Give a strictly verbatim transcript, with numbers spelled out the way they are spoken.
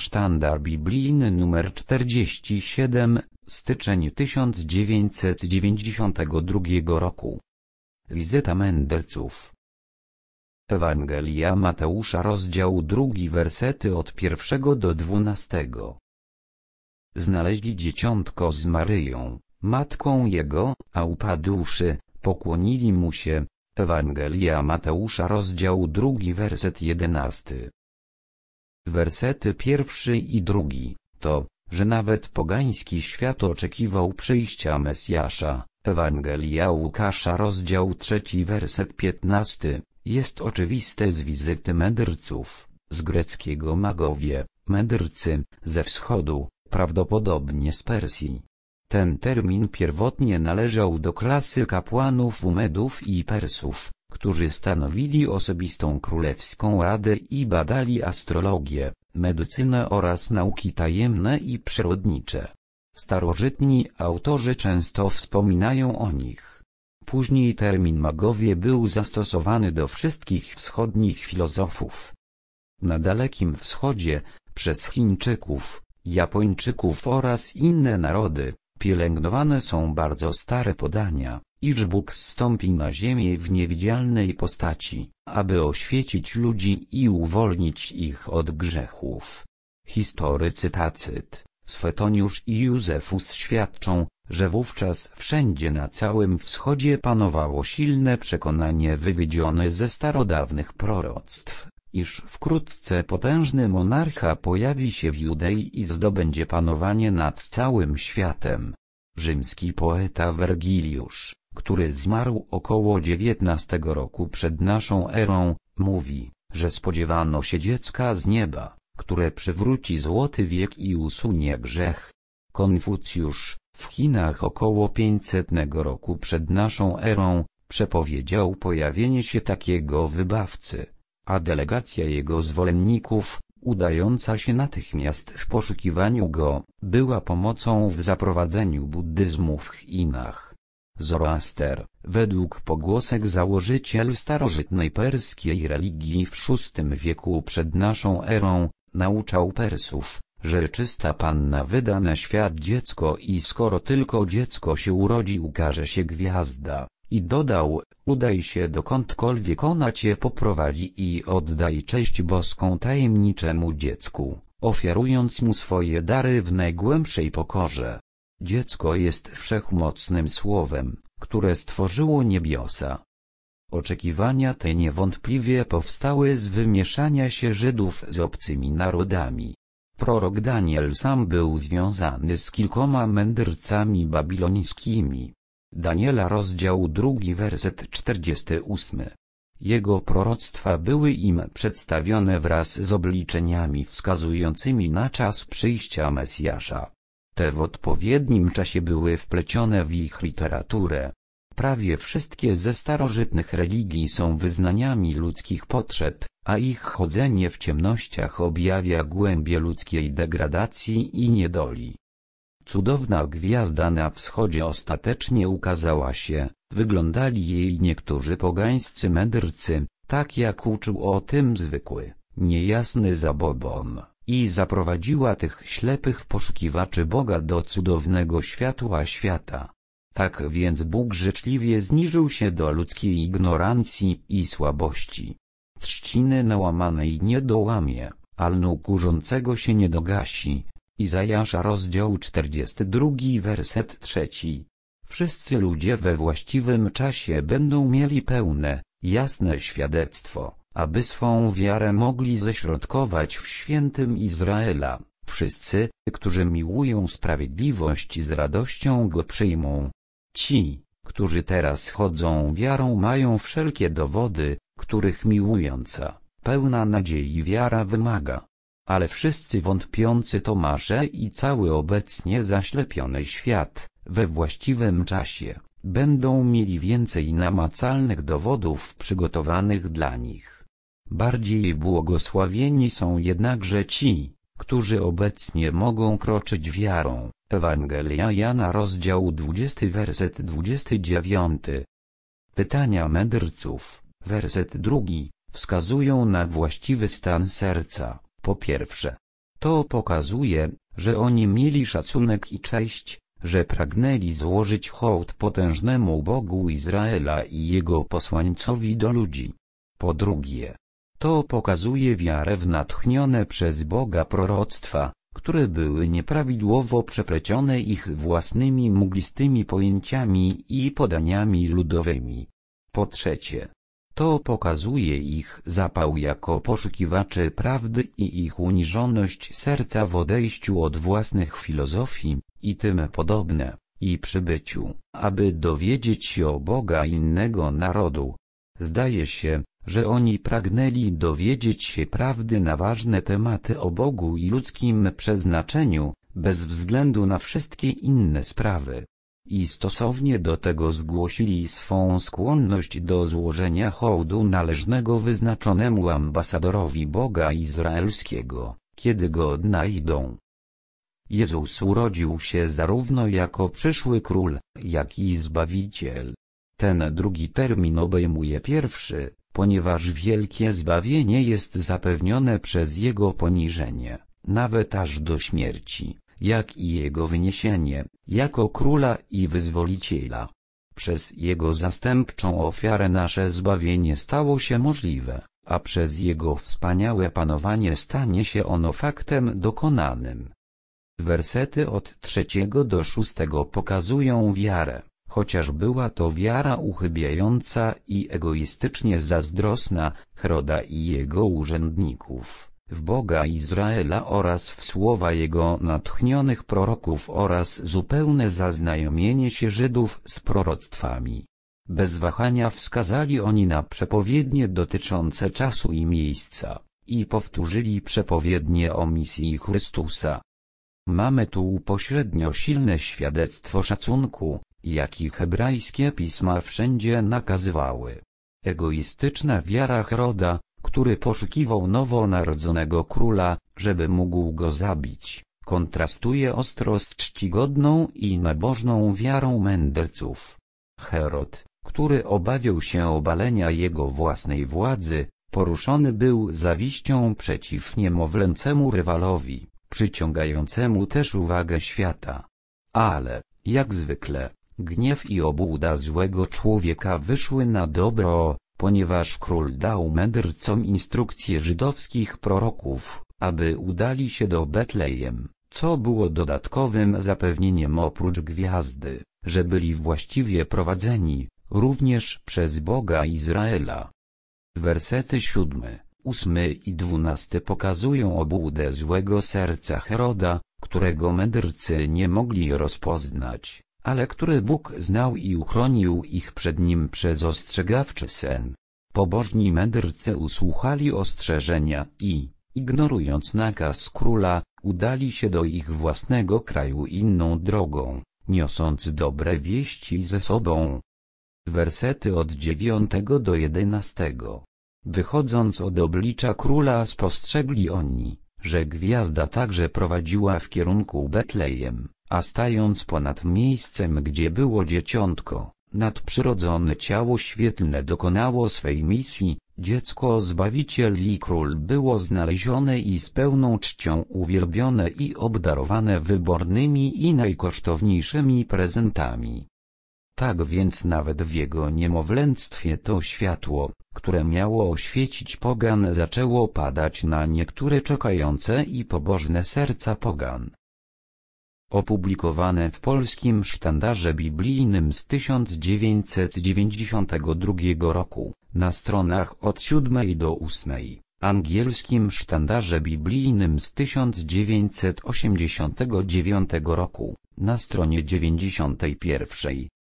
Sztandar biblijny nr czterdzieści siedem, styczeń tysiąc dziewięćset dziewięćdziesiątego drugiego roku. Wizyta mędrców. Ewangelia Mateusza, rozdział drugi, wersety od pierwszego do dwunastego. Znaleźli dzieciątko z Maryją, matką jego, a upadłszy, pokłonili mu się. Ewangelia Mateusza, rozdział drugi, werset jedenasty. Wersety pierwszy i drugi, to, że nawet pogański świat oczekiwał przyjścia Mesjasza. Ewangelia Łukasza, rozdział trzeci, werset piętnasty, jest oczywiste z wizyty mędrców, z greckiego magowie, mędrcy, ze wschodu, prawdopodobnie z Persji. Ten termin pierwotnie należał do klasy kapłanów Umedów i Persów, którzy stanowili osobistą królewską radę i badali astrologię, medycynę oraz nauki tajemne i przyrodnicze. Starożytni autorzy często wspominają o nich. Później termin magowie był zastosowany do wszystkich wschodnich filozofów. Na Dalekim Wschodzie, przez Chińczyków, Japończyków oraz inne narody, pielęgnowane są bardzo stare podania, iż Bóg zstąpi na ziemię w niewidzialnej postaci, aby oświecić ludzi i uwolnić ich od grzechów. Historycy Tacyt, Swetoniusz i Józefus świadczą, że wówczas wszędzie na całym wschodzie panowało silne przekonanie wywiedzione ze starodawnych proroctw, iż wkrótce potężny monarcha pojawi się w Judei i zdobędzie panowanie nad całym światem. Rzymski poeta Wergiliusz, który zmarł około dziewiętnastego roku przed naszą erą, mówi, że spodziewano się dziecka z nieba, które przywróci złoty wiek i usunie grzech. Konfucjusz, w Chinach około pięćsetnego roku przed naszą erą, przepowiedział pojawienie się takiego wybawcy, a delegacja jego zwolenników, udająca się natychmiast w poszukiwaniu go, była pomocą w zaprowadzeniu buddyzmu w Chinach. Zoroaster, według pogłosek założyciel starożytnej perskiej religii w szóstym wieku przed naszą erą, nauczał Persów, że czysta panna wyda na świat dziecko i skoro tylko dziecko się urodzi, ukaże się gwiazda. I dodał, udaj się dokądkolwiek ona cię poprowadzi i oddaj cześć boską tajemniczemu dziecku, ofiarując mu swoje dary w najgłębszej pokorze. Dziecko jest wszechmocnym słowem, które stworzyło niebiosa. Oczekiwania te niewątpliwie powstały z wymieszania się Żydów z obcymi narodami. Prorok Daniel sam był związany z kilkoma mędrcami babilońskimi. Daniela, rozdział drugi, werset czterdziesty ósmy. Jego proroctwa były im przedstawione wraz z obliczeniami wskazującymi na czas przyjścia Mesjasza. Te w odpowiednim czasie były wplecione w ich literaturę. Prawie wszystkie ze starożytnych religii są wyznaniami ludzkich potrzeb, a ich chodzenie w ciemnościach objawia głębie ludzkiej degradacji i niedoli. Cudowna gwiazda na wschodzie ostatecznie ukazała się, wyglądali jej niektórzy pogańscy mędrcy, tak jak uczył o tym zwykły, niejasny zabobon, i zaprowadziła tych ślepych poszukiwaczy Boga do cudownego światła świata. Tak więc Bóg życzliwie zniżył się do ludzkiej ignorancji i słabości. Trzciny nałamanej nie dołamie, a lnu kurzącego się nie dogasi. Izajasza, rozdział czterdziesty drugi, werset trzeci. Wszyscy ludzie we właściwym czasie będą mieli pełne, jasne świadectwo, aby swą wiarę mogli ześrodkować w świętym Izraela. Wszyscy, którzy miłują sprawiedliwość, z radością go przyjmą. Ci, którzy teraz chodzą wiarą, mają wszelkie dowody, których miłująca, pełna nadziei wiara wymaga. Ale wszyscy wątpiący Tomasze i cały obecnie zaślepiony świat, we właściwym czasie, będą mieli więcej namacalnych dowodów przygotowanych dla nich. Bardziej błogosławieni są jednakże ci, którzy obecnie mogą kroczyć wiarą. Ewangelia Jana, rozdział dwudziesty, werset dwudziesty dziewiąty. Pytania mędrców, werset drugi, wskazują na właściwy stan serca. Po pierwsze, To pokazuje, że oni mieli szacunek i cześć, że pragnęli złożyć hołd potężnemu Bogu Izraela i Jego posłańcowi do ludzi. Po drugie, to pokazuje wiarę w natchnione przez Boga proroctwa, które były nieprawidłowo przeplecione ich własnymi mglistymi pojęciami i podaniami ludowymi. Po trzecie, to pokazuje ich zapał jako poszukiwacze prawdy i ich uniżoność serca w odejściu od własnych filozofii i tym podobne, i przybyciu, aby dowiedzieć się o Boga innego narodu. Zdaje się, że oni pragnęli dowiedzieć się prawdy na ważne tematy o Bogu i ludzkim przeznaczeniu, bez względu na wszystkie inne sprawy. I stosownie do tego zgłosili swą skłonność do złożenia hołdu należnego wyznaczonemu ambasadorowi Boga Izraelskiego, kiedy go odnajdą. Jezus urodził się zarówno jako przyszły król, jak i Zbawiciel. Ten drugi termin obejmuje pierwszy, ponieważ wielkie zbawienie jest zapewnione przez Jego poniżenie, nawet aż do śmierci, jak i Jego wyniesienie, jako Króla i Wyzwoliciela. Przez Jego zastępczą ofiarę nasze zbawienie stało się możliwe, a przez Jego wspaniałe panowanie stanie się ono faktem dokonanym. Wersety od trzeciego do szóstego pokazują wiarę, chociaż była to wiara uchybiająca i egoistycznie zazdrosna, Heroda i jego urzędników, w Boga Izraela oraz w słowa jego natchnionych proroków oraz zupełne zaznajomienie się Żydów z proroctwami. Bez wahania wskazali oni na przepowiednie dotyczące czasu i miejsca, i powtórzyli przepowiednie o misji Chrystusa. Mamy tu pośrednio silne świadectwo szacunku, jaki hebrajskie pisma wszędzie nakazywały. Egoistyczna wiara Heroda, który poszukiwał nowonarodzonego króla, żeby mógł go zabić, kontrastuje ostro z czcigodną i nabożną wiarą mędrców. Herod, który obawiał się obalenia jego własnej władzy, poruszony był zawiścią przeciw niemowlęcemu rywalowi, przyciągającemu też uwagę świata. Ale, jak zwykle, gniew i obłuda złego człowieka wyszły na dobro, ponieważ król dał mędrcom instrukcje żydowskich proroków, aby udali się do Betlejem, co było dodatkowym zapewnieniem oprócz gwiazdy, że byli właściwie prowadzeni, również przez Boga Izraela. Wersety siódmy, ósmy i dwunasty pokazują obłudę złego serca Heroda, którego mędrcy nie mogli rozpoznać, ale który Bóg znał i uchronił ich przed nim przez ostrzegawczy sen. Pobożni mędrcy usłuchali ostrzeżenia i, ignorując nakaz króla, udali się do ich własnego kraju inną drogą, niosąc dobre wieści ze sobą. Wersety od dziewiątego do jedenastego. Wychodząc od oblicza króla spostrzegli oni, że gwiazda także prowadziła w kierunku Betlejem, a stając ponad miejscem, gdzie było dzieciątko, nadprzyrodzone ciało świetlne dokonało swej misji, dziecko Zbawiciel i Król było znalezione i z pełną czcią uwielbione i obdarowane wybornymi i najkosztowniejszymi prezentami. Tak więc nawet w jego niemowlęctwie to światło, które miało oświecić pogan, zaczęło padać na niektóre czekające i pobożne serca pogan. Opublikowane w polskim sztandarze biblijnym z tysiąc dziewięćset dziewięćdziesiątego drugiego roku, na stronach od siódmej do ósmej, angielskim sztandarze biblijnym z tysiąc dziewięćset osiemdziesiątego dziewiątego roku, na stronie dziewięćdziesiątej pierwszej.